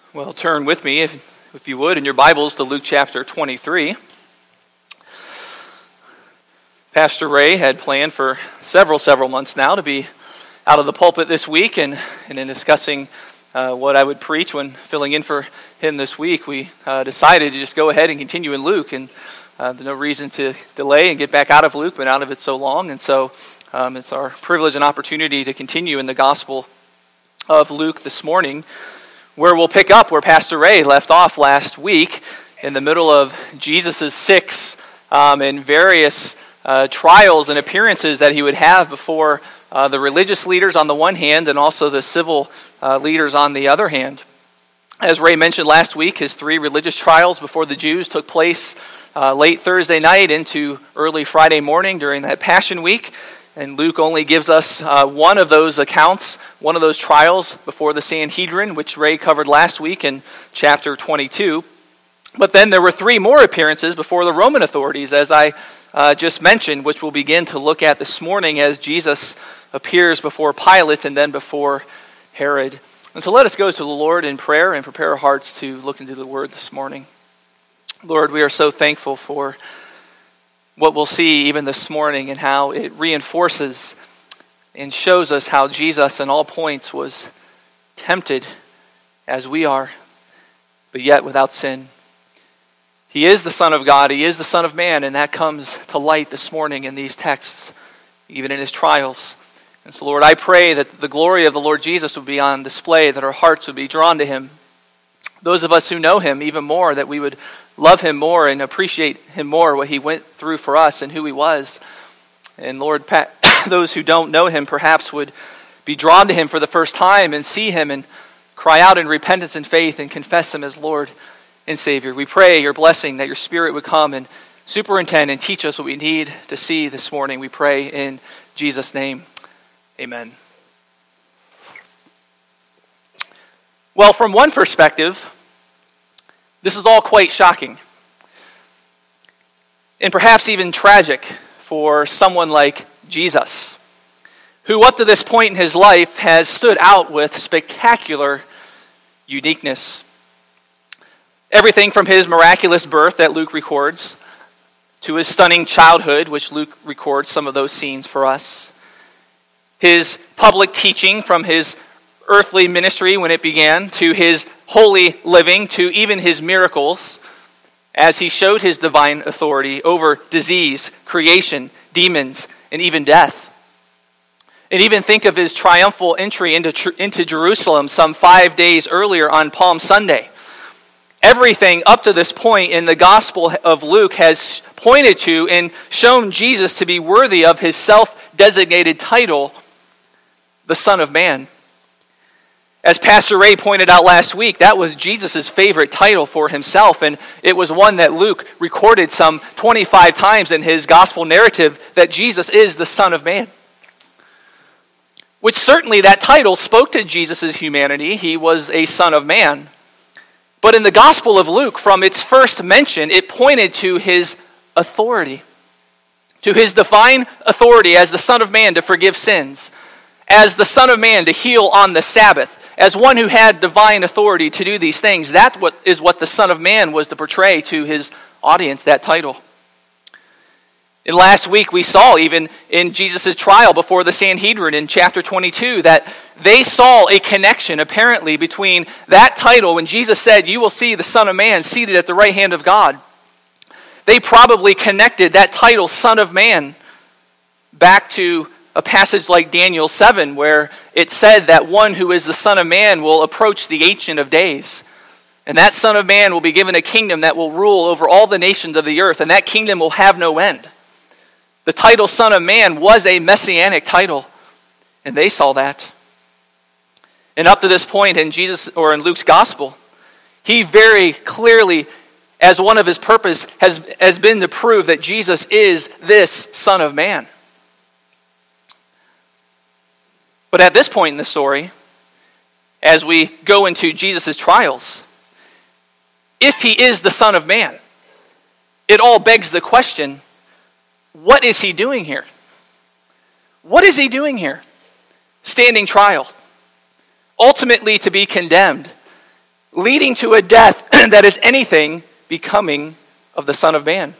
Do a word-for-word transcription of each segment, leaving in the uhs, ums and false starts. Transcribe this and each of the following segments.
Well, turn with me, if, if you would, in your Bibles to Luke chapter twenty-three. Pastor Ray had planned for several, several months now to be out of the pulpit this week, and, and in discussing uh, what I would preach when filling in for him this week, we uh, decided to just go ahead and continue in Luke, and uh, there's no reason to delay and get back out of Luke, been out of it so long, and so um, it's our privilege and opportunity to continue in the Gospel of Luke this morning, where we'll pick up where Pastor Ray left off last week in the middle of Jesus' six um, and various uh, trials and appearances that he would have before uh, the religious leaders on the one hand and also the civil uh, leaders on the other hand. As Ray mentioned last week, his three religious trials before the Jews took place uh, late Thursday night into early Friday morning during that Passion Week. And Luke only gives us uh, one of those accounts, one of those trials before the Sanhedrin, which Ray covered last week in chapter twenty-two. But then there were three more appearances before the Roman authorities, as I uh, just mentioned, which we'll begin to look at this morning as Jesus appears before Pilate and then before Herod. And so let us go to the Lord in prayer and prepare our hearts to look into the Word this morning. Lord, we are so thankful for what we'll see even this morning and how it reinforces and shows us how Jesus in all points was tempted as we are, but yet without sin. He is the Son of God, he is the Son of Man, and that comes to light this morning in these texts, even in his trials. And so Lord, I pray that the glory of the Lord Jesus would be on display, that our hearts would be drawn to him. Those of us who know him even more, that we would love him more and appreciate him more, what he went through for us and who he was. And Lord, those who don't know him perhaps would be drawn to him for the first time and see him and cry out in repentance and faith and confess him as Lord and Savior. We pray your blessing, that your Spirit would come and superintend and teach us what we need to see this morning. We pray in Jesus' name. Amen. Well, from one perspective, this is all quite shocking, and perhaps even tragic for someone like Jesus, who up to this point in his life has stood out with spectacular uniqueness. Everything from his miraculous birth that Luke records, to his stunning childhood, which Luke records some of those scenes for us, his public teaching from his earthly ministry when it began, to his holy living, to even his miracles, as he showed his divine authority over disease, creation, demons, and even death. And even think of his triumphal entry into, into Jerusalem some five days earlier on Palm Sunday. Everything up to this point in the Gospel of Luke has pointed to and shown Jesus to be worthy of his self-designated title, the Son of Man. As Pastor Ray pointed out last week, that was Jesus' favorite title for himself, and it was one that Luke recorded some twenty-five times in his gospel narrative, that Jesus is the Son of Man. Which certainly that title spoke to Jesus' humanity. He was a Son of Man. But in the Gospel of Luke, from its first mention, it pointed to his authority, to his divine authority as the Son of Man to forgive sins, as the Son of Man to heal on the Sabbath, as one who had divine authority to do these things. That is what the Son of Man was to portray to his audience, that title. And last week we saw, even in Jesus' trial before the Sanhedrin in chapter twenty-two, that they saw a connection apparently between that title when Jesus said, "You will see the Son of Man seated at the right hand of God." They probably connected that title, Son of Man, back to a passage like Daniel seven, where it said that one who is the Son of Man will approach the Ancient of Days. And that Son of Man will be given a kingdom that will rule over all the nations of the earth, and that kingdom will have no end. The title Son of Man was a messianic title, and they saw that. And up to this point in Jesus, or in Luke's gospel, he very clearly, as one of his purpose, has, has been to prove that Jesus is this Son of Man. But at this point in the story, as we go into Jesus' trials, if he is the Son of Man, it all begs the question, what is he doing here? What is he doing here? Standing trial, ultimately to be condemned, leading to a death that is anything becoming of the Son of Man?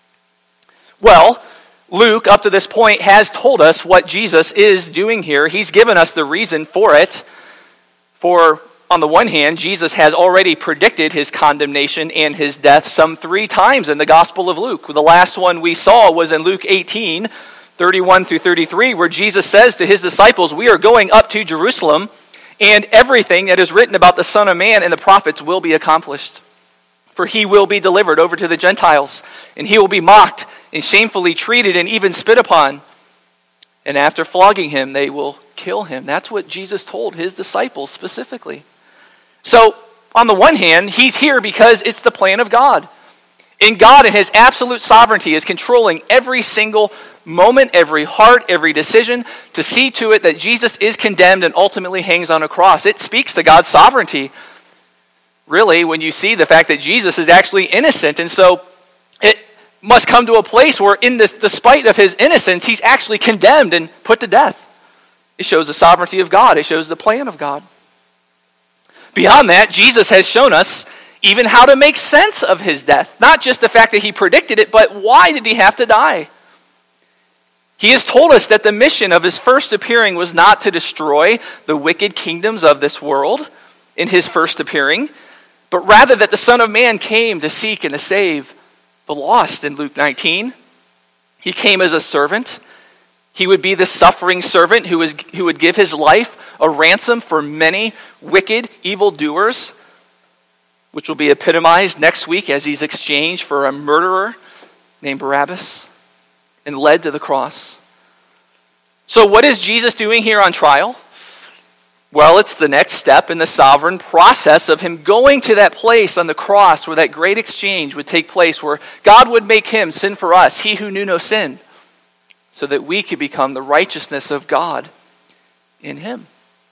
Well, Luke, up to this point, has told us what Jesus is doing here. He's given us the reason for it. For, on the one hand, Jesus has already predicted his condemnation and his death some three times in the Gospel of Luke. The last one we saw was in Luke eighteen, thirty-one through thirty-three, where Jesus says to his disciples, "We are going up to Jerusalem, and everything that is written about the Son of Man and the prophets will be accomplished. For he will be delivered over to the Gentiles, and he will be mocked and shamefully treated and even spit upon. And after flogging him, they will kill him." That's what Jesus told his disciples specifically. So, on the one hand, he's here because it's the plan of God. And God, in his absolute sovereignty, is controlling every single moment, every heart, every decision to see to it that Jesus is condemned and ultimately hangs on a cross. It speaks to God's sovereignty, really, when you see the fact that Jesus is actually innocent. And so it must come to a place where, in this, despite of his innocence, he's actually condemned and put to death. It shows the sovereignty of God. It shows the plan of God. Beyond that, Jesus has shown us even how to make sense of his death. Not just the fact that he predicted it, but why did he have to die? He has told us that the mission of his first appearing was not to destroy the wicked kingdoms of this world in his first appearing, but rather that the Son of Man came to seek and to save the lost in Luke nineteen. He came as a servant. He would be the suffering servant who, is, who would give his life a ransom for many wicked evildoers, which will be epitomized next week as he's exchanged for a murderer named Barabbas and led to the cross. So what is Jesus doing here on trial? Well, it's the next step in the sovereign process of him going to that place on the cross where that great exchange would take place, where God would make him sin for us, he who knew no sin, so that we could become the righteousness of God in him.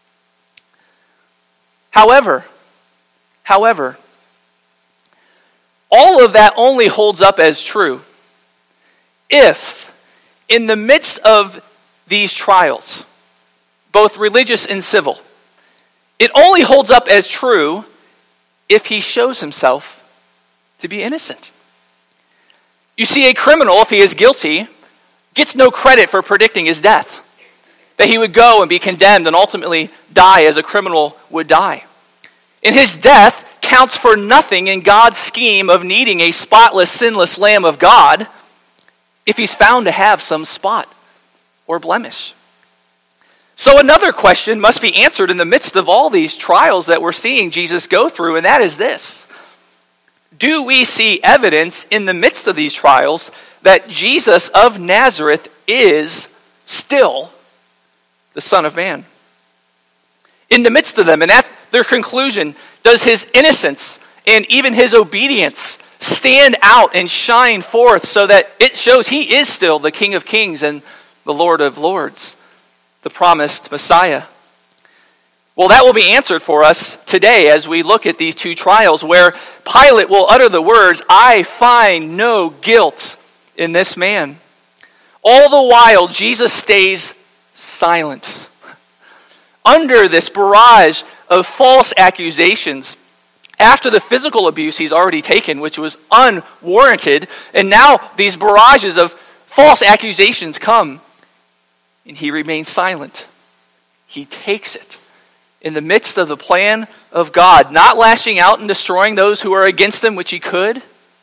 However, however, all of that only holds up as true if, in the midst of these trials, both religious and civil, it only holds up as true if he shows himself to be innocent. You see, a criminal, if he is guilty, gets no credit for predicting his death. That he would go and be condemned and ultimately die as a criminal would die. And his death counts for nothing in God's scheme of needing a spotless, sinless Lamb of God if he's found to have some spot or blemish. So another question must be answered in the midst of all these trials that we're seeing Jesus go through, and that is this. Do we see evidence in the midst of these trials that Jesus of Nazareth is still the Son of Man? In the midst of them, and at their conclusion, does his innocence and even his obedience stand out and shine forth so that it shows he is still the King of Kings and the Lord of Lords, the promised Messiah? Well, that will be answered for us today as we look at these two trials where Pilate will utter the words, "I find no guilt in this man." All the while, Jesus stays silent. Under this barrage of false accusations, after the physical abuse he's already taken, which was unwarranted, and now these barrages of false accusations come, and he remains silent. He takes it in the midst of the plan of God, not lashing out and destroying those who are against him, which he could.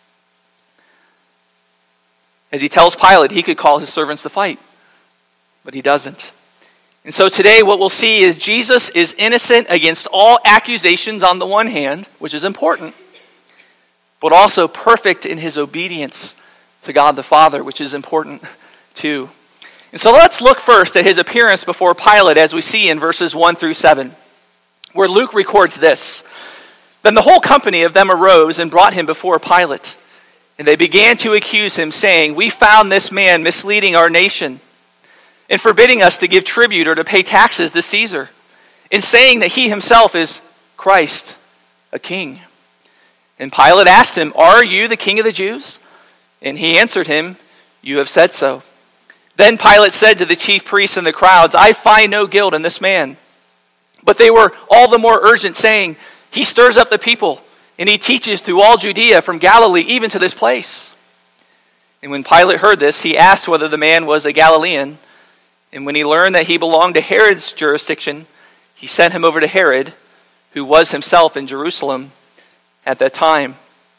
As he tells Pilate, he could call his servants to fight, but he doesn't. And so today what we'll see is Jesus is innocent against all accusations on the one hand, which is important, but also perfect in his obedience to God the Father, which is important too. And so let's look first at his appearance before Pilate as we see in verses one through seven, where Luke records this. Then the whole company of them arose and brought him before Pilate. And they began to accuse him, saying, "We found this man misleading our nation and forbidding us to give tribute or to pay taxes to Caesar, in saying that he himself is Christ, a king." And Pilate asked him, "Are you the king of the Jews?" And he answered him, "You have said so." Then Pilate said to the chief priests and the crowds, "I find no guilt in this man." But they were all the more urgent, saying, He stirs up the people, and he teaches through all Judea, from Galilee even to this place. And when Pilate heard this, he asked whether the man was a Galilean. And when he learned that he belonged to Herod's jurisdiction, he sent him over to Herod, who was himself in Jerusalem at that time.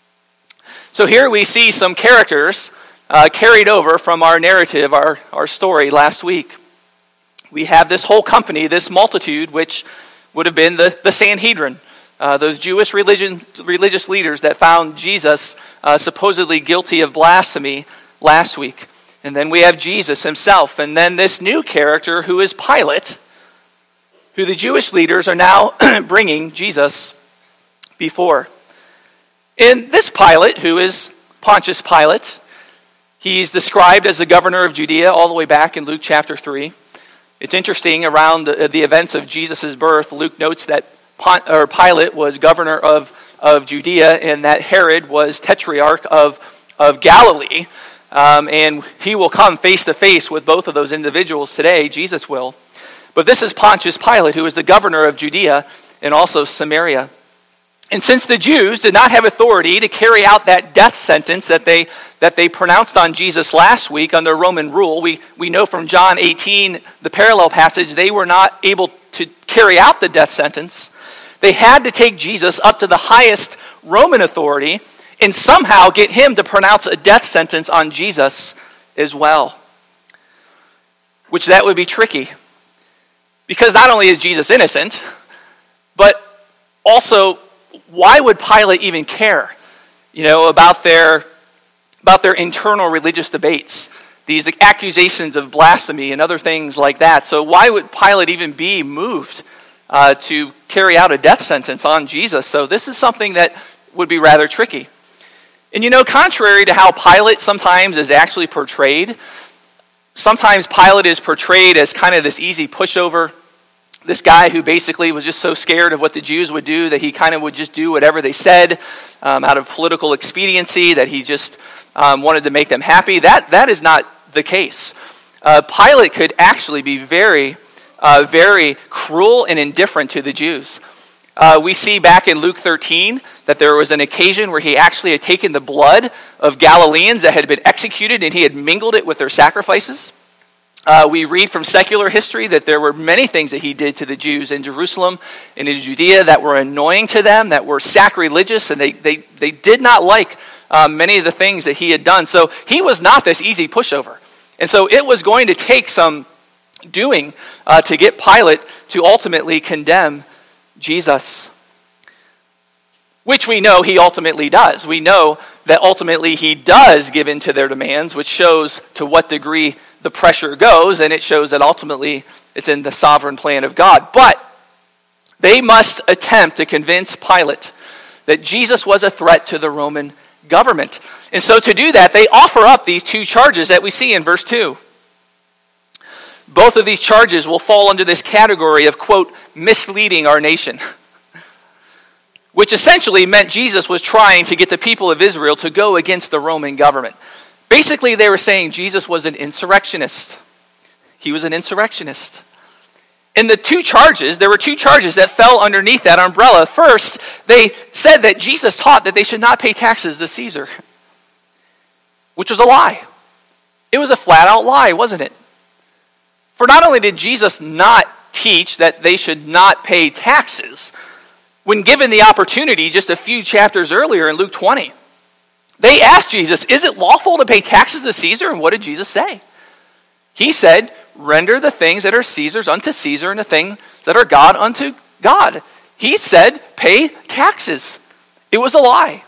So here we see some characters uh, carried over from our narrative, our, our story last week. We have this whole company, this multitude, which would have been the, the Sanhedrin, uh, those Jewish religion, religious leaders that found Jesus uh, supposedly guilty of blasphemy last week. And then we have Jesus himself, and then this new character who is Pilate, who the Jewish leaders are now bringing Jesus before. And this Pilate, who is Pontius Pilate, he's described as the governor of Judea all the way back in Luke chapter three. It's interesting, around the, the events of Jesus' birth, Luke notes that Pont, or Pilate was governor of, of Judea, and that Herod was tetrarch of, of Galilee. Um, and he will come face to face with both of those individuals today, Jesus will. But this is Pontius Pilate, who is the governor of Judea and also Samaria. And since the Jews did not have authority to carry out that death sentence that they that they pronounced on Jesus last week under Roman rule, we, we know from John eighteen, the parallel passage, they were not able to carry out the death sentence. They had to take Jesus up to the highest Roman authority and somehow get him to pronounce a death sentence on Jesus as well. Which that would be tricky. Because not only is Jesus innocent, but also, why would Pilate even care, you know, about their about their internal religious debates, these accusations of blasphemy and other things like that? So why would Pilate even be moved uh, to carry out a death sentence on Jesus? So this is something that would be rather tricky. And you know, contrary to how Pilate sometimes is actually portrayed, sometimes Pilate is portrayed as kind of this easy pushover, this guy who basically was just so scared of what the Jews would do that he kind of would just do whatever they said um, out of political expediency, that he just um, wanted to make them happy. That that is not the case. Uh, Pilate could actually be very, uh, very cruel and indifferent to the Jews. Uh, we see back in Luke thirteen that there was an occasion where he actually had taken the blood of Galileans that had been executed and he had mingled it with their sacrifices. Uh, we read from secular history that there were many things that he did to the Jews in Jerusalem and in Judea that were annoying to them, that were sacrilegious, and they they, they did not like um, many of the things that he had done. So he was not this easy pushover. And so it was going to take some doing uh, to get Pilate to ultimately condemn Jesus. Which we know he ultimately does. We know that ultimately he does give in to their demands, which shows to what degree the pressure goes, and it shows that ultimately it's in the sovereign plan of God. But they must attempt to convince Pilate that Jesus was a threat to the Roman government. And so to do that, they offer up these two charges that we see in verse two. Both of these charges will fall under this category of, quote, misleading our nation. Which essentially meant Jesus was trying to get the people of Israel to go against the Roman government. Basically, they were saying Jesus was an insurrectionist. He was an insurrectionist. In the two charges, there were two charges that fell underneath that umbrella. First, they said that Jesus taught that they should not pay taxes to Caesar, which was a lie. It was a flat-out lie, wasn't it? For not only did Jesus not teach that they should not pay taxes, when given the opportunity just a few chapters earlier in Luke twenty, they asked Jesus, is it lawful to pay taxes to Caesar? And what did Jesus say? He said, render the things that are Caesar's unto Caesar, and the things that are God unto God. He said, pay taxes. It was a lie.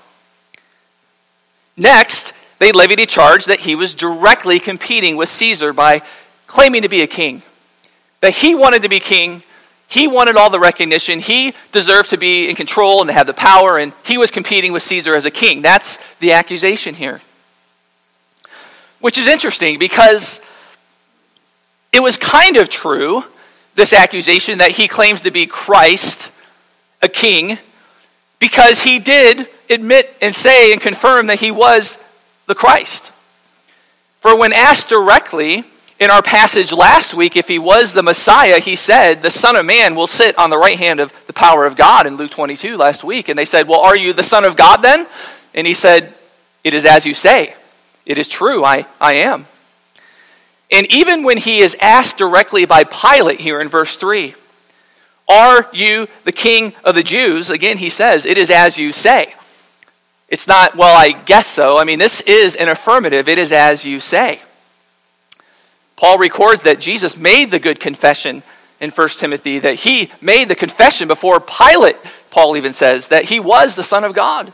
Next, they levied a charge that he was directly competing with Caesar by claiming to be a king. That he wanted to be king. He wanted all the recognition. He deserved to be in control and to have the power, and he was competing with Caesar as a king. That's the accusation here. Which is interesting because it was kind of true, this accusation that he claims to be Christ, a king, because he did admit and say and confirm that he was the Christ. For when asked directly In our passage last week, if he was the Messiah, he said, the Son of Man will sit on the right hand of the power of God in Luke twenty-two last week. And they said, well, are you the Son of God then? And he said, it is as you say. It is true, I, I am. And even when he is asked directly by Pilate here in verse three, are you the King of the Jews? Again, he says, it is as you say. It's not, well, I guess so. I mean, this is an affirmative. It is as you say. Paul records that Jesus made the good confession in First Timothy, that he made the confession before Pilate, Paul even says, that he was the Son of God.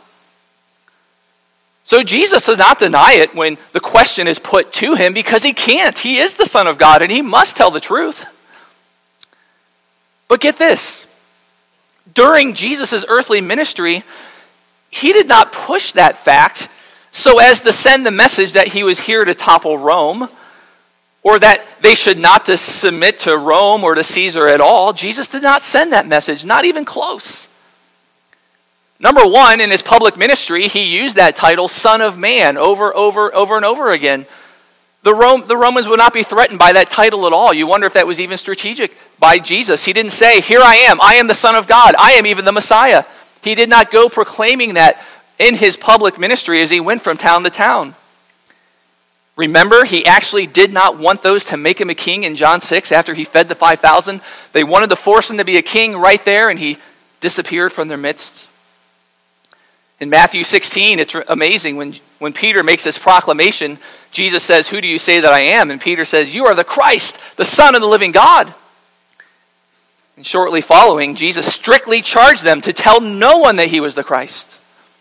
So Jesus does not deny it when the question is put to him, because he can't. He is the Son of God, and he must tell the truth. But get this. During Jesus' earthly ministry, he did not push that fact so as to send the message that he was here to topple Rome, or that they should not to submit to Rome or to Caesar at all. Jesus did not send that message, not even close. Number one, in his public ministry, he used that title, Son of Man, over, over, over and over again. The, Rome, the Romans would not be threatened by that title at all. You wonder if that was even strategic by Jesus. He didn't say, here I am, I am the Son of God, I am even the Messiah. He did not go proclaiming that in his public ministry as he went from town to town. Remember, he actually did not want those to make him a king in John six after he fed the five thousand. They wanted to force him to be a king right there, and he disappeared from their midst. In Matthew sixteen, it's amazing when, when Peter makes this proclamation. Jesus says, who do you say that I am? And Peter says, you are the Christ, the Son of the living God. And shortly following, Jesus strictly charged them to tell no one that he was the Christ.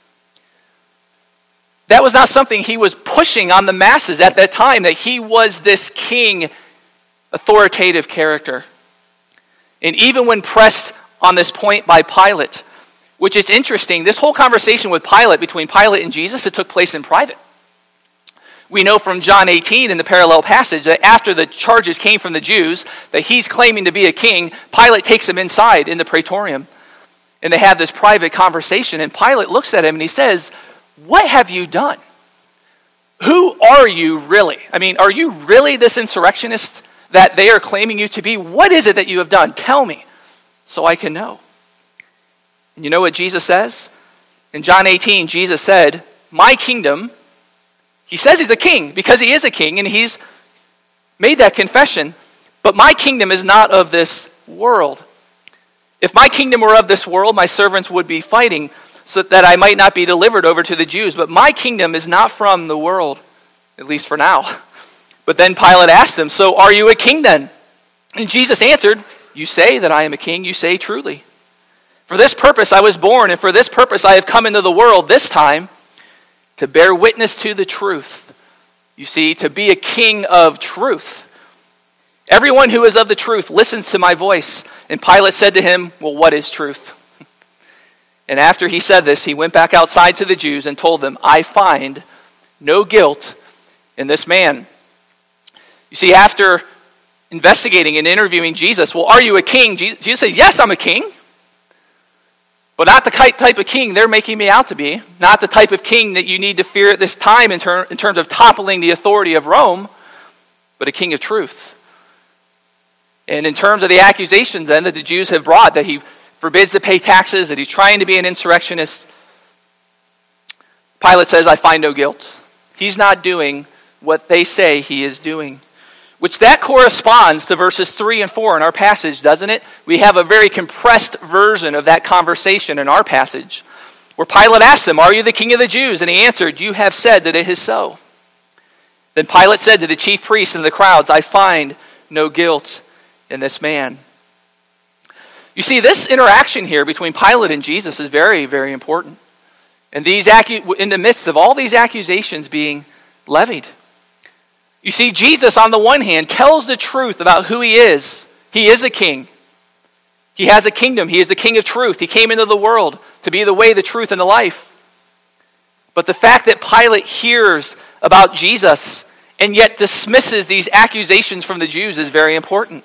That was not something he was pushing on the masses at that time, that he was this king, authoritative character. And even when pressed on this point by Pilate, which is interesting, this whole conversation with Pilate, between Pilate and Jesus, it took place in private. We know from John eighteen in the parallel passage that after the charges came from the Jews that he's claiming to be a king, Pilate takes him inside in the praetorium. And they have this private conversation, and Pilate looks at him and he says, what have you done? Who are you really? I mean, are you really this insurrectionist that they are claiming you to be? What is it that you have done? Tell me so I can know. And you know what Jesus says? In John eighteen, Jesus said, my kingdom, he says he's a king because he is a king and he's made that confession, but my kingdom is not of this world. If my kingdom were of this world, my servants would be fighting so that I might not be delivered over to the Jews. But my kingdom is not from the world, at least for now. But then Pilate asked him, so are you a king then? And Jesus answered, you say that I am a king, you say truly. For this purpose I was born, and for this purpose I have come into the world, this time to bear witness to the truth. You see, to be a king of truth. Everyone who is of the truth listens to my voice. And Pilate said to him, well, what is truth? And after he said this, he went back outside to the Jews and told them, I find no guilt in this man. You see, after investigating and interviewing Jesus, well, are you a king? Jesus says, yes, I'm a king. But not the type of king they're making me out to be. Not the type of king that you need to fear at this time in, ter- in terms of toppling the authority of Rome, but a king of truth. And in terms of the accusations then that the Jews have brought, that he forbids to pay taxes, that he's trying to be an insurrectionist, Pilate says, I find no guilt. He's not doing what they say he is doing. Which that corresponds to verses three and four in our passage, doesn't it? We have a very compressed version of that conversation in our passage, where Pilate asked him, are you the king of the Jews? And he answered, you have said that it is so. Then Pilate said to the chief priests and the crowds, I find no guilt in this man. You see, this interaction here between Pilate and Jesus is very, very important. And these acu- in the midst of all these accusations being levied. You see, Jesus, on the one hand, tells the truth about who he is. He is a king. He has a kingdom. He is the king of truth. He came into the world to be the way, the truth, and the life. But the fact that Pilate hears about Jesus and yet dismisses these accusations from the Jews is very important.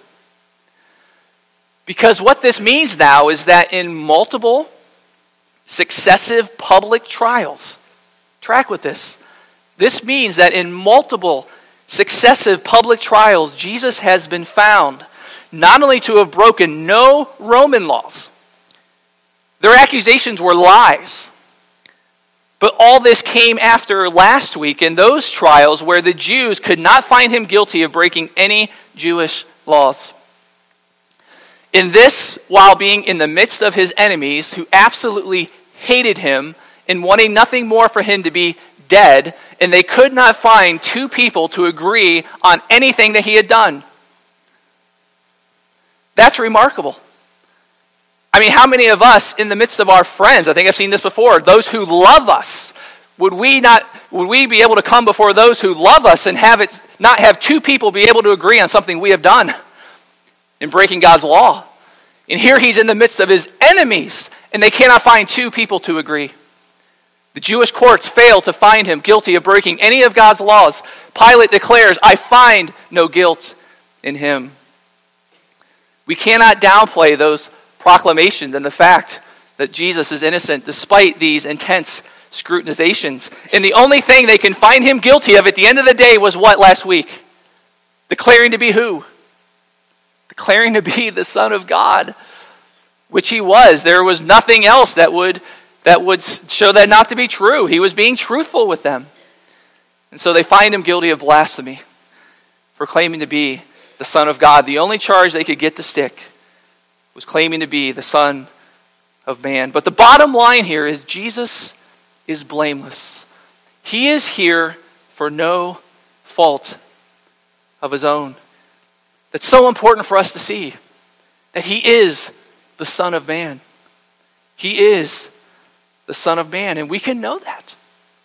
Because what this means now is that in multiple successive public trials, track with this, this means that in multiple successive public trials, Jesus has been found not only to have broken no Roman laws, their accusations were lies, but all this came after last week in those trials where the Jews could not find him guilty of breaking any Jewish laws. In this, while being in the midst of his enemies who absolutely hated him and wanting nothing more for him to be dead, and they could not find two people to agree on anything that he had done. That's remarkable. I mean, how many of us in the midst of our friends, I think I've seen this before, those who love us, would we not, would we be able to come before those who love us and have it, not have two people be able to agree on something we have done in breaking God's law? And here he's in the midst of his enemies, and they cannot find two people to agree. The Jewish courts fail to find him guilty of breaking any of God's laws. Pilate declares, I find no guilt in him. We cannot downplay those proclamations and the fact that Jesus is innocent despite these intense scrutinizations. And the only thing they can find him guilty of at the end of the day was what last week? Declaring to be who? Declaring to be the Son of God, which he was. There was nothing else that would that would show that not to be true. He was being truthful with them. And so they find him guilty of blasphemy for claiming to be the Son of God. The only charge they could get to stick was claiming to be the Son of Man. But the bottom line here is Jesus is blameless. He is here for no fault of his own. That's so important for us to see, that he is the Son of Man. He is the Son of Man, and we can know that.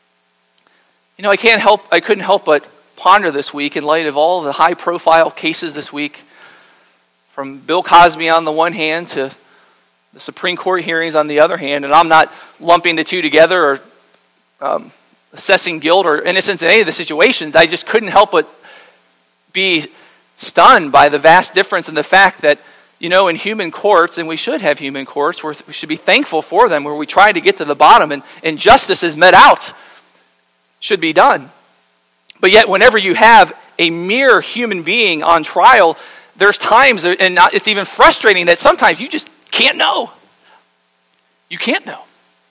You know, I can't help, I couldn't help but ponder this week in light of all the high-profile cases this week, from Bill Cosby on the one hand to the Supreme Court hearings on the other hand, and I'm not lumping the two together or um, assessing guilt or innocence in any of the situations. I just couldn't help but be stunned by the vast difference in the fact that, you know, in human courts, and we should have human courts, where we should be thankful for them, where we try to get to the bottom and, and justice is met out, should be done. But yet whenever you have a mere human being on trial, there's times, and not, it's even frustrating that sometimes you just can't know. You can't know.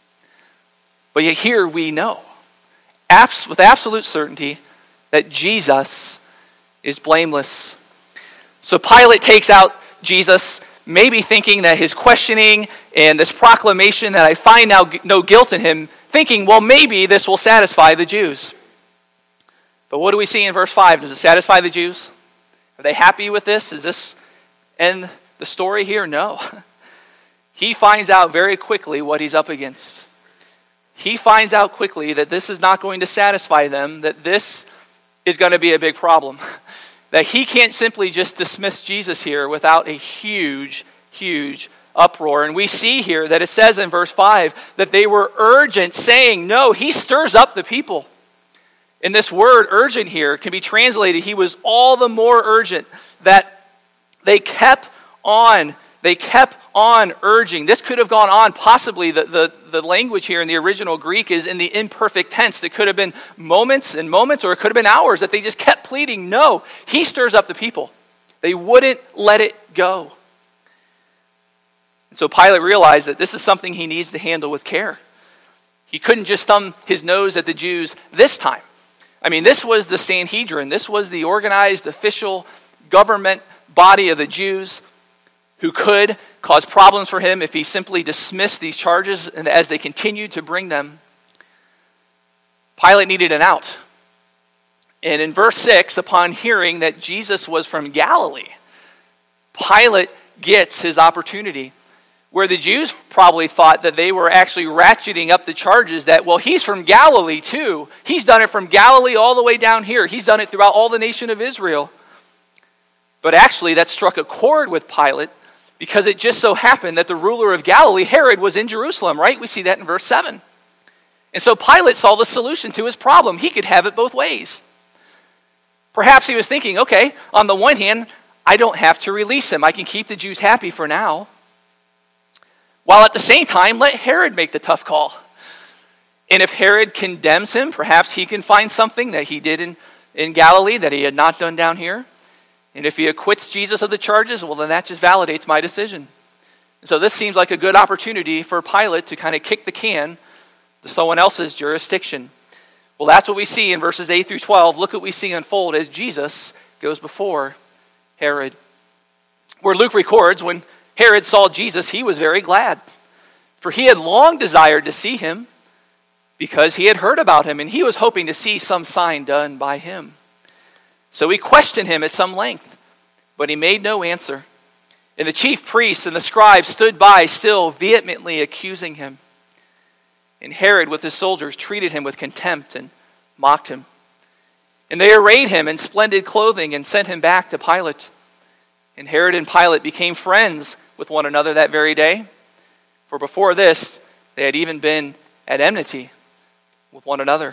But yet here we know, abs- with absolute certainty, that Jesus is blameless. So Pilate takes out Jesus, maybe thinking that his questioning and this proclamation that I find now no guilt in him, thinking, well, maybe this will satisfy the Jews. But what do we see in verse five? Does it satisfy the Jews? Are they happy with this? Is this end the story here? No. He finds out very quickly what he's up against. He finds out quickly that this is not going to satisfy them, that this is going to be a big problem. That he can't simply just dismiss Jesus here without a huge, huge uproar. And we see here that it says in verse five that they were urgent, saying, no, he stirs up the people. And this word urgent here can be translated, he was all the more urgent, that they kept on, they kept on urging. This could have gone on, possibly the, the, the language here in the original Greek is in the imperfect tense. It could have been moments and moments, or it could have been hours, that they just kept pleading, no, he stirs up the people. They wouldn't let it go. And so Pilate realized that this is something he needs to handle with care. He couldn't just thumb his nose at the Jews this time. I mean, this was the Sanhedrin. This was the organized official government body of the Jews who could cause problems for him if he simply dismissed these charges and as they continued to bring them. Pilate needed an out. And in verse six, upon hearing that Jesus was from Galilee, Pilate gets his opportunity. Where the Jews probably thought that they were actually ratcheting up the charges that, well, he's from Galilee too. He's done it from Galilee all the way down here. He's done it throughout all the nation of Israel. But actually that struck a chord with Pilate because it just so happened that the ruler of Galilee, Herod, was in Jerusalem, right? We see that in verse seven. And so Pilate saw the solution to his problem. He could have it both ways. Perhaps he was thinking, okay, on the one hand, I don't have to release him. I can keep the Jews happy for now. While at the same time, let Herod make the tough call. And if Herod condemns him, perhaps he can find something that he did in, in Galilee that he had not done down here. And if he acquits Jesus of the charges, well, then that just validates my decision. And so this seems like a good opportunity for Pilate to kind of kick the can to someone else's jurisdiction. Well, that's what we see in verses eight through twelve. Look what we see unfold as Jesus goes before Herod. Where Luke records, when Herod saw Jesus, he was very glad, for he had long desired to see him because he had heard about him, and he was hoping to see some sign done by him. So he questioned him at some length, but he made no answer. And the chief priests and the scribes stood by, still vehemently accusing him. And Herod with his soldiers treated him with contempt and mocked him. And they arrayed him in splendid clothing and sent him back to Pilate. And Herod and Pilate became friends with one another that very day. For before this, they had even been at enmity with one another.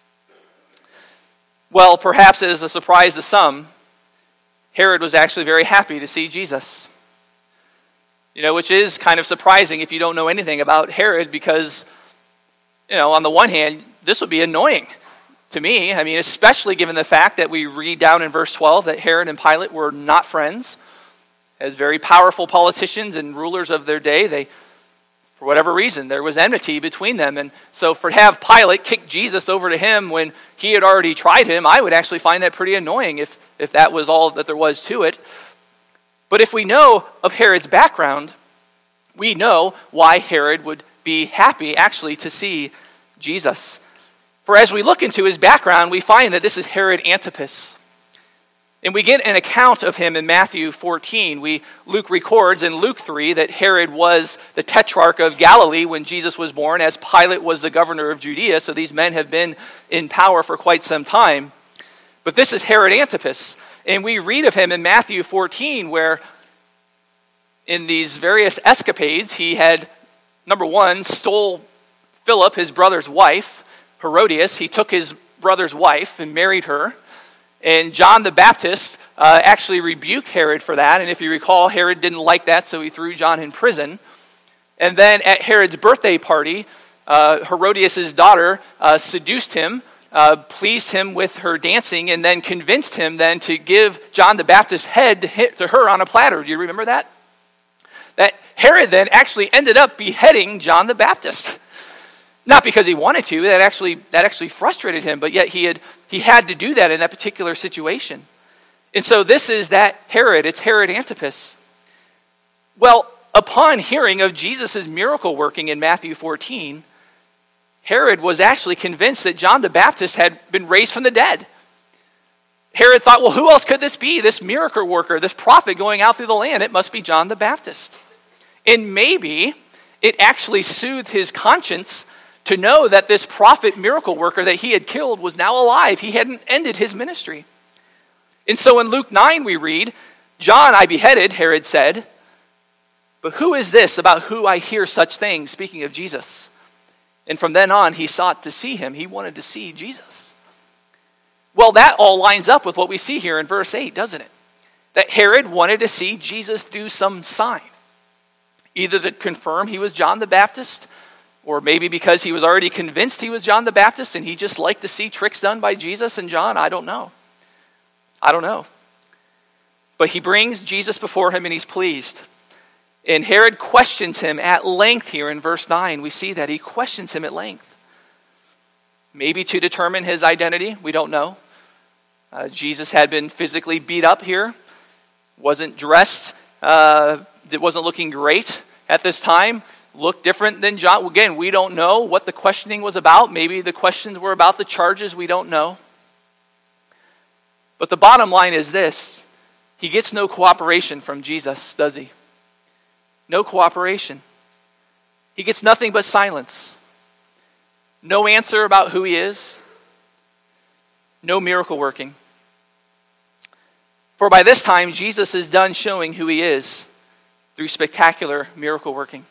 Well, perhaps it is a surprise to some, Herod was actually very happy to see Jesus. You know, which is kind of surprising if you don't know anything about Herod, because, you know, on the one hand, this would be annoying to me. I mean, especially given the fact that we read down in verse twelve that Herod and Pilate were not friends. As very powerful politicians and rulers of their day, they, for whatever reason, there was enmity between them. And so for to have Pilate kick Jesus over to him when he had already tried him, I would actually find that pretty annoying if, if that was all that there was to it. But if we know of Herod's background, we know why Herod would be happy actually to see Jesus. For as we look into his background, we find that this is Herod Antipas. And we get an account of him in Matthew fourteen. We, Luke records in Luke three that Herod was the tetrarch of Galilee when Jesus was born, as Pilate was the governor of Judea. So these men have been in power for quite some time. But this is Herod Antipas. And we read of him in Matthew fourteen, where in these various escapades, he had, number one, stole Philip, his brother's wife, Herodias. He took his brother's wife and married her. And John the Baptist uh, actually rebuked Herod for that. And if you recall, Herod didn't like that, so he threw John in prison. And then at Herod's birthday party, uh, Herodias' daughter uh, seduced him, uh, pleased him with her dancing, and then convinced him then to give John the Baptist's head to, hit to her on a platter. Do you remember that? That Herod then actually ended up beheading John the Baptist. Not because he wanted to, that actually that actually frustrated him, but yet he had he had to do that in that particular situation. And so this is that Herod, it's Herod Antipas. Well, upon hearing of Jesus' miracle working in Matthew fourteen, Herod was actually convinced that John the Baptist had been raised from the dead. Herod thought, well, who else could this be? This miracle worker, this prophet going out through the land, it must be John the Baptist. And maybe it actually soothed his conscience to know that this prophet miracle worker that he had killed was now alive. He hadn't ended his ministry. And so in Luke nine we read, John I beheaded, Herod said, but who is this about who I hear such things, speaking of Jesus? And from then on he sought to see him. He wanted to see Jesus. Well, that all lines up with what we see here in verse eight, doesn't it? That Herod wanted to see Jesus do some sign. Either to confirm he was John the Baptist, or maybe because he was already convinced he was John the Baptist and he just liked to see tricks done by Jesus and John. I don't know. I don't know. But he brings Jesus before him and he's pleased. And Herod questions him at length here in verse nine. We see that he questions him at length. Maybe to determine his identity. We don't know. Uh, Jesus had been physically beat up here. Wasn't dressed. Uh, it wasn't looking great at this time. Looked different than John. Again, we don't know what the questioning was about. Maybe the questions were about the charges. We don't know. But the bottom line is this. He gets no cooperation from Jesus, does he? No cooperation. He gets nothing but silence. No answer about who he is. No miracle working. For by this time, Jesus is done showing who he is through spectacular miracle working.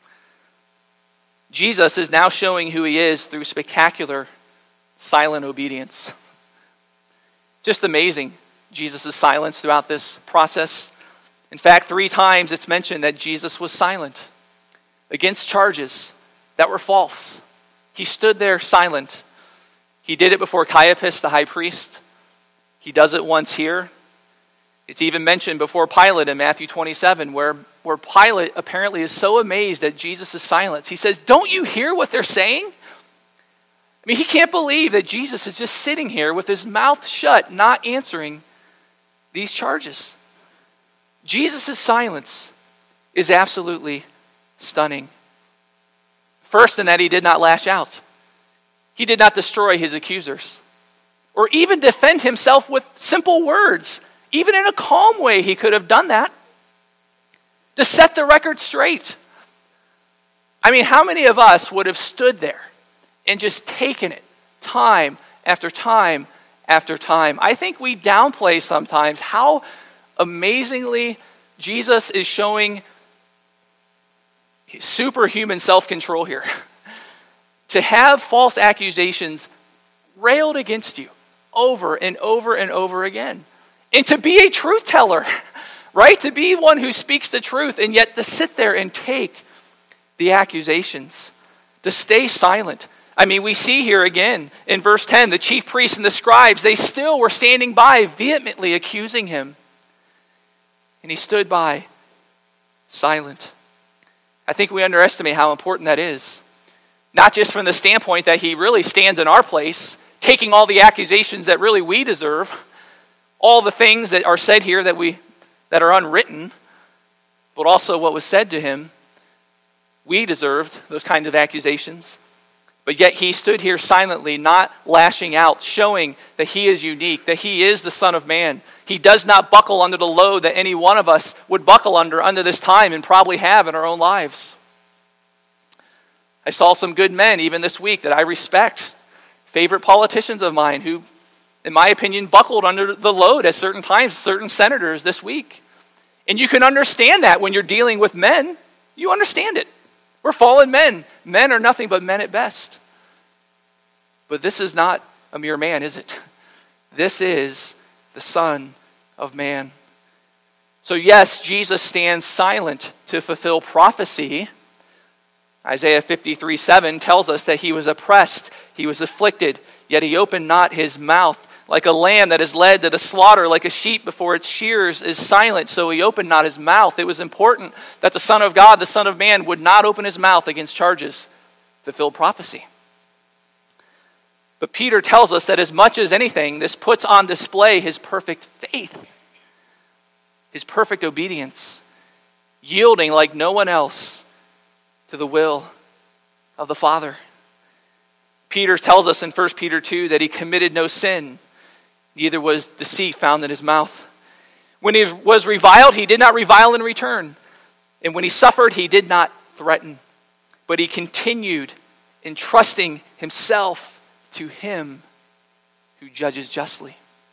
Jesus is now showing who he is through spectacular, silent obedience. Just amazing, Jesus' silence throughout this process. In fact, three times it's mentioned that Jesus was silent against charges that were false. He stood there silent. He did it before Caiaphas, the high priest. He does it once here. It's even mentioned before Pilate in Matthew twenty-seven, where, where Pilate apparently is so amazed at Jesus' silence. He says, "Don't you hear what they're saying?" I mean, he can't believe that Jesus is just sitting here with his mouth shut, not answering these charges. Jesus' silence is absolutely stunning. First, in that he did not lash out. He did not destroy his accusers, or even defend himself with simple words. Even in a calm way, he could have done that to set the record straight. I mean, how many of us would have stood there and just taken it time after time after time? I think we downplay sometimes how amazingly Jesus is showing superhuman self-control here. To have false accusations railed against you over and over and over again. And to be a truth teller, right? To be one who speaks the truth, and yet to sit there and take the accusations. To stay silent. I mean, we see here again in verse ten, the chief priests and the scribes, they still were standing by, vehemently accusing him. And he stood by, silent. I think we underestimate how important that is. Not just from the standpoint that he really stands in our place, taking all the accusations that really we deserve, all the things that are said here that we that are unwritten, but also what was said to him. We deserved those kinds of accusations. But yet he stood here silently, not lashing out, showing that he is unique, that he is the Son of Man. He does not buckle under the load that any one of us would buckle under under this time and probably have in our own lives. I saw some good men even this week that I respect, favorite politicians of mine who, in my opinion, buckled under the load at certain times, certain senators this week. And you can understand that when you're dealing with men. You understand it. We're fallen men. Men are nothing but men at best. But this is not a mere man, is it? This is the Son of Man. So yes, Jesus stands silent to fulfill prophecy. Isaiah fifty-three seven tells us that he was oppressed, he was afflicted, yet he opened not his mouth. Like a lamb that is led to the slaughter, like a sheep before its shears is silent, so he opened not his mouth. It was important that the Son of God, the Son of Man, would not open his mouth against charges, fulfill prophecy. But Peter tells us that as much as anything, this puts on display his perfect faith, his perfect obedience, yielding like no one else to the will of the Father. Peter tells us in First Peter two that he committed no sin, neither was deceit found in his mouth. When he was reviled, he did not revile in return. And when he suffered, he did not threaten, but he continued entrusting himself to him who judges justly.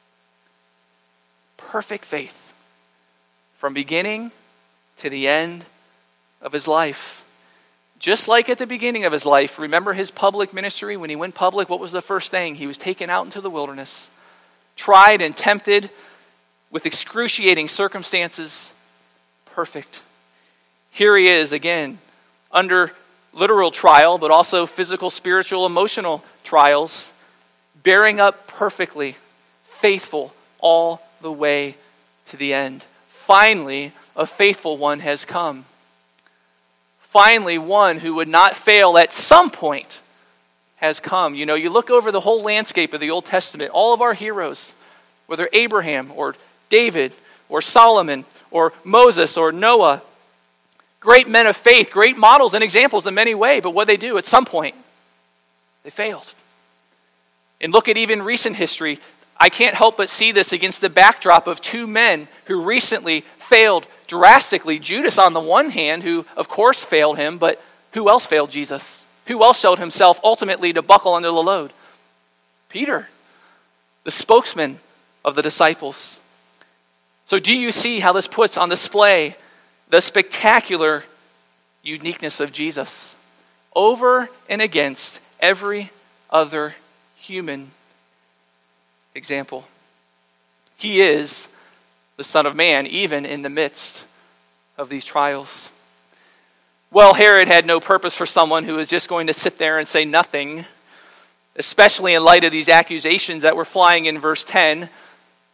Perfect faith from beginning to the end of his life. Just like at the beginning of his life, remember his public ministry? When he went public, what was the first thing? He was taken out into the wilderness, tried and tempted with excruciating circumstances. Perfect. Here he is again, under literal trial, but also physical, spiritual, emotional trials, bearing up perfectly, faithful all the way to the end. Finally, a faithful one has come. Finally, one who would not fail at some point has come. You know, you look over the whole landscape of the Old Testament, all of our heroes, whether Abraham or David or Solomon or Moses or Noah, great men of faith, great models and examples in many ways, but what they do at some point, they failed. And look at even recent history. I can't help but see this against the backdrop of two men who recently failed drastically. Judas on the one hand, who of course failed him, but who else failed Jesus? Who else showed himself ultimately to buckle under the load? Peter, the spokesman of the disciples. So do you see how this puts on display the spectacular uniqueness of Jesus over and against every other human example? He is the Son of Man, even in the midst of these trials. Well, Herod had no purpose for someone who was just going to sit there and say nothing, especially in light of these accusations that were flying in verse ten.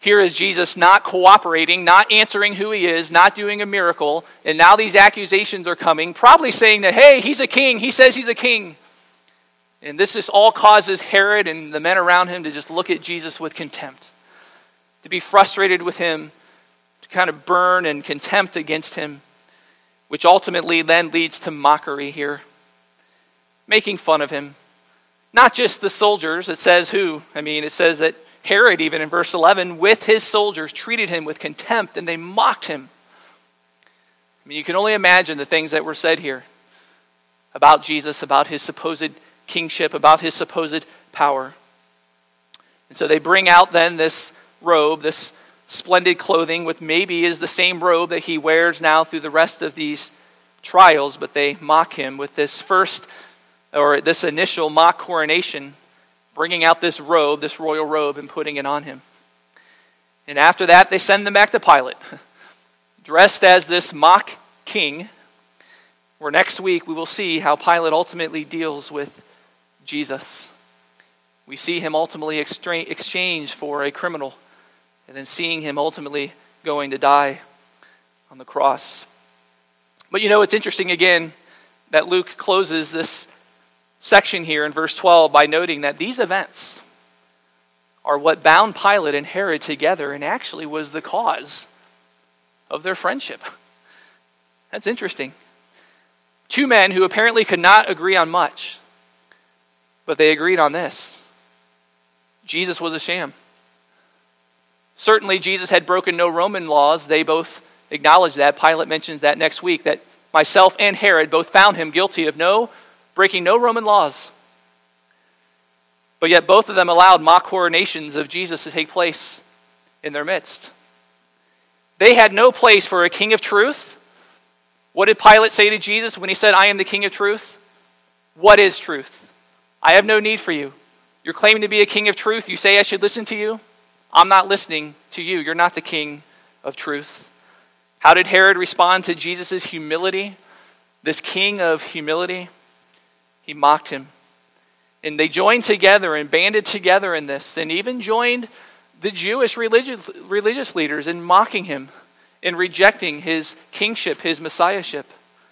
Here is Jesus not cooperating, not answering who he is, not doing a miracle, and now these accusations are coming, probably saying that, hey, he's a king, he says he's a king. And this just all causes Herod and the men around him to just look at Jesus with contempt, to be frustrated with him, to kind of burn in contempt against him, which ultimately then leads to mockery here, making fun of him. Not just the soldiers, it says who. I mean, it says that Herod, even in verse eleven, with his soldiers, treated him with contempt and they mocked him. I mean, you can only imagine the things that were said here about Jesus, about his supposed kingship, about his supposed power. And so they bring out then this robe, this splendid clothing, with maybe is the same robe that he wears now through the rest of these trials, but they mock him with this first, or this initial mock coronation, bringing out this robe, this royal robe, and putting it on him. And after that, they send them back to Pilate, dressed as this mock king, where next week we will see how Pilate ultimately deals with Jesus. We see him ultimately extra- exchanged for a criminal, and then seeing him ultimately going to die on the cross. But you know, it's interesting again that Luke closes this section here in verse twelve by noting that these events are what bound Pilate and Herod together and actually was the cause of their friendship. That's interesting. Two men who apparently could not agree on much, but they agreed on this. Jesus was a sham. Certainly Jesus had broken no Roman laws. They both acknowledged that. Pilate mentions that next week, that myself and Herod both found him guilty of no breaking no Roman laws. But yet both of them allowed mock coronations of Jesus to take place in their midst. They had no place for a king of truth. What did Pilate say to Jesus when he said, I am the king of truth? What is truth? I have no need for you. You're claiming to be a king of truth. You say I should listen to you? I'm not listening to you. You're not the king of truth. How did Herod respond to Jesus' humility? This king of humility? He mocked him. And they joined together and banded together in this, and even joined the Jewish religious, religious leaders in mocking him, in rejecting his kingship, his messiahship.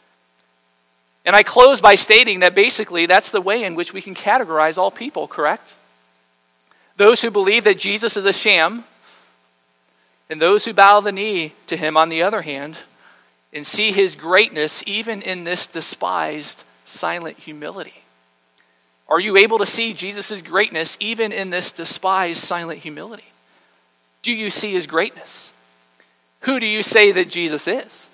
And I close by stating that basically that's the way in which we can categorize all people, correct? Those who believe that Jesus is a sham, and those who bow the knee to him on the other hand, and see his greatness even in this despised silent humility. Are you able to see Jesus' greatness even in this despised silent humility? Do you see his greatness? Who do you say that Jesus is?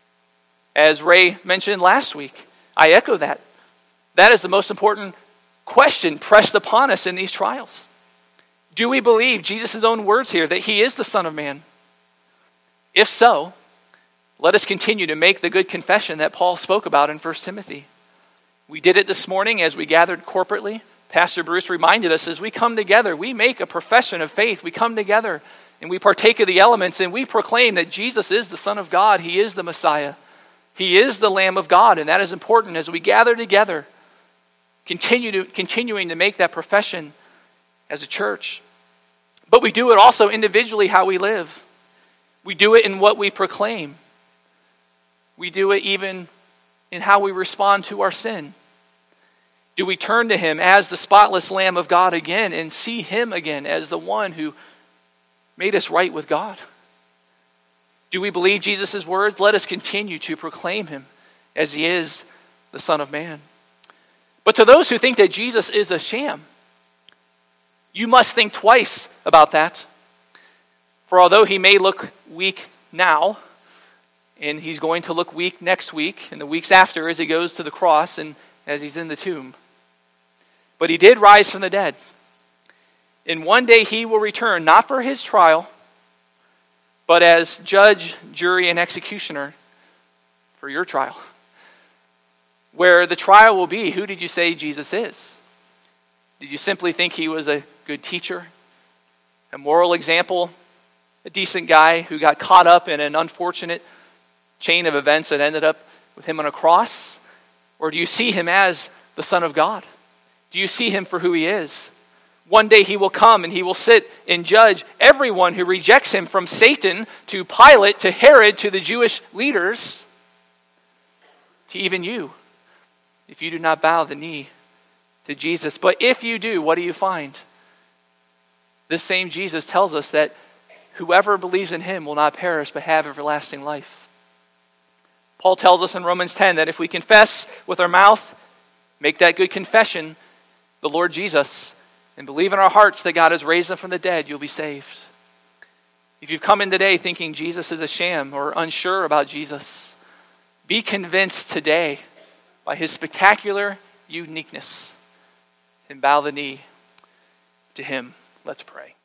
As Ray mentioned last week, I echo that. That is the most important question pressed upon us in these trials. Do we believe Jesus' own words here that he is the Son of Man? If so, let us continue to make the good confession that Paul spoke about in First Timothy. We did it this morning as we gathered corporately. Pastor Bruce reminded us as we come together, we make a profession of faith. We come together and we partake of the elements and we proclaim that Jesus is the Son of God. He is the Messiah. He is the Lamb of God, and that is important as we gather together, continue to, continuing to make that profession as a church. But we do it also individually how we live. We do it in what we proclaim. We do it even in how we respond to our sin. Do we turn to him as the spotless Lamb of God again and see him again as the one who made us right with God? Do we believe Jesus' words? Let us continue to proclaim him as he is the Son of Man. But to those who think that Jesus is a sham, you must think twice about that. For although he may look weak now, and he's going to look weak next week and the weeks after as he goes to the cross and as he's in the tomb, but he did rise from the dead. And one day he will return, not for his trial, but as judge, jury, and executioner for your trial. Where the trial will be, who did you say Jesus is? Did you simply think he was a good teacher, a moral example, a decent guy who got caught up in an unfortunate chain of events that ended up with him on a cross? Or do you see him as the Son of God? Do you see him for who he is? One day he will come and he will sit and judge everyone who rejects him, from Satan to Pilate to Herod to the Jewish leaders, to even you, if you do not bow the knee to Jesus. But if you do, what do you find? This same Jesus tells us that whoever believes in him will not perish but have everlasting life. Paul tells us in Romans ten that if we confess with our mouth, make that good confession, the Lord Jesus, and believe in our hearts that God has raised him from the dead, you'll be saved. If you've come in today thinking Jesus is a sham or unsure about Jesus, be convinced today by his spectacular uniqueness and bow the knee to him. Let's pray.